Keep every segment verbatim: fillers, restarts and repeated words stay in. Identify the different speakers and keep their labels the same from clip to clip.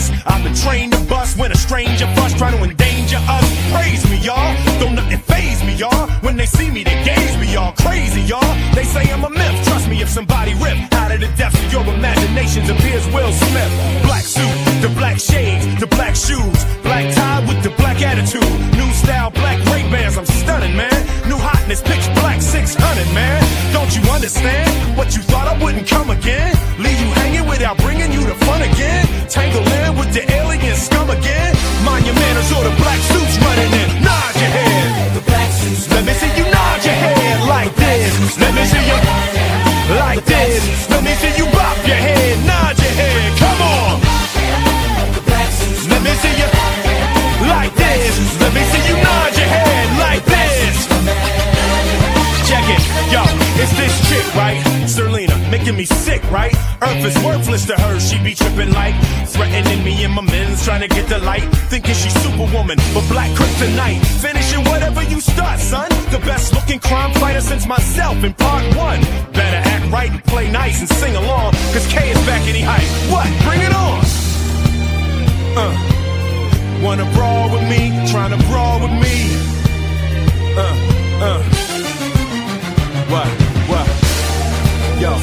Speaker 1: trust. I've been trained to bust when a stranger fuss try to endanger us. Praise me, y'all. Don't nothing faze me, y'all. When they see me, they gaze me, y'all. Crazy, y'all. They say I'm a myth. Trust me, if somebody rip out of the depths of your imaginations appears Will Smith. Black suit, the black shades, the black shoes, black tie with the black attitude. New style, black Ray-Bans, I'm stunning, man. New hotness, pitch black six hundred, man. Don't you understand? What you thought I wouldn't come again? Leave you hanging without bringing you the fun again? Tangle in with the alien scum again? Mind your manners or the black suits running in. Nod your head. The black suits. Let me see you nod your head like this. Let me see you like this. Let me see you bop your head, nod your head. Come on. Let me see you like this. Let me see you nod your head like this. Check it, yo, it's this chick, right? Serlina, making me sick, right? Earth is worthless to her, she be tripping like threatening me and my men's trying to get the light. Thinking she's superwoman, but black kryptonite. Finishing whatever you start, son. The best looking crime fighter since myself in part one. Better act right and play nice and sing along, cause K is back any height. What? Bring it on! Uh, wanna brawl with me? Tryna brawl with me? Uh, uh. What? What? Yo.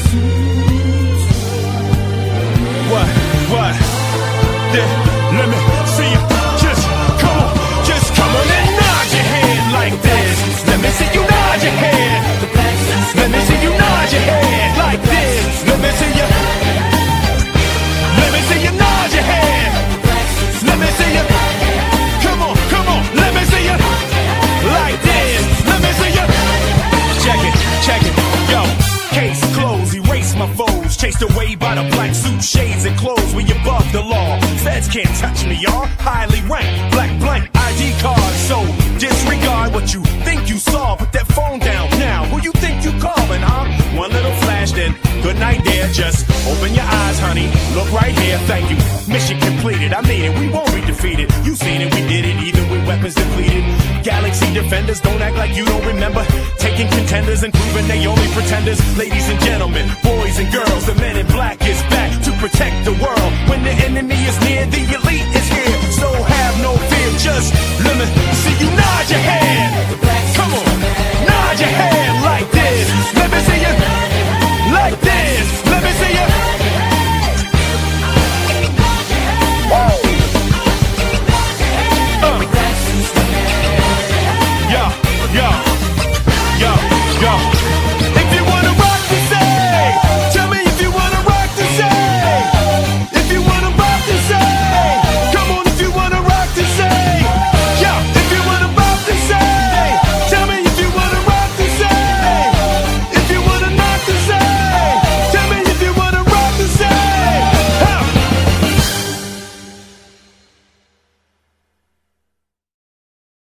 Speaker 1: What? What? Yeah. Let me see you. Just come on. Just come on and nod your head like this. Let me see you nod your head. Let me see you nod your head like this. Let me see you. Let me see you nod your head. Let me see you. Come on, come on. Let me see you. Like this. Let me see you. Check it, check it. Yo, case closed. Erase my foes. Chased away by the black suit, shades and clothes. We above the law. Feds can't touch me, y'all. Highly ranked. Black blank I D card. So disregard what you think you saw. Put that phone down now. Who you think you calling, huh? One little flash, then good night there. Just open your eyes, honey. Look right here. Thank you. Mission completed. I mean it. We won't be defeated. You seen it. We did it. Even with weapons depleted. Galaxy defenders. Don't act like you don't remember. Taking contenders and proving they only pretenders. Ladies and gentlemen, boys and girls, the men in black is back to protect the world. When the enemy is near, the elite is here. So have no fear. Just let me see you nod your head. Come on.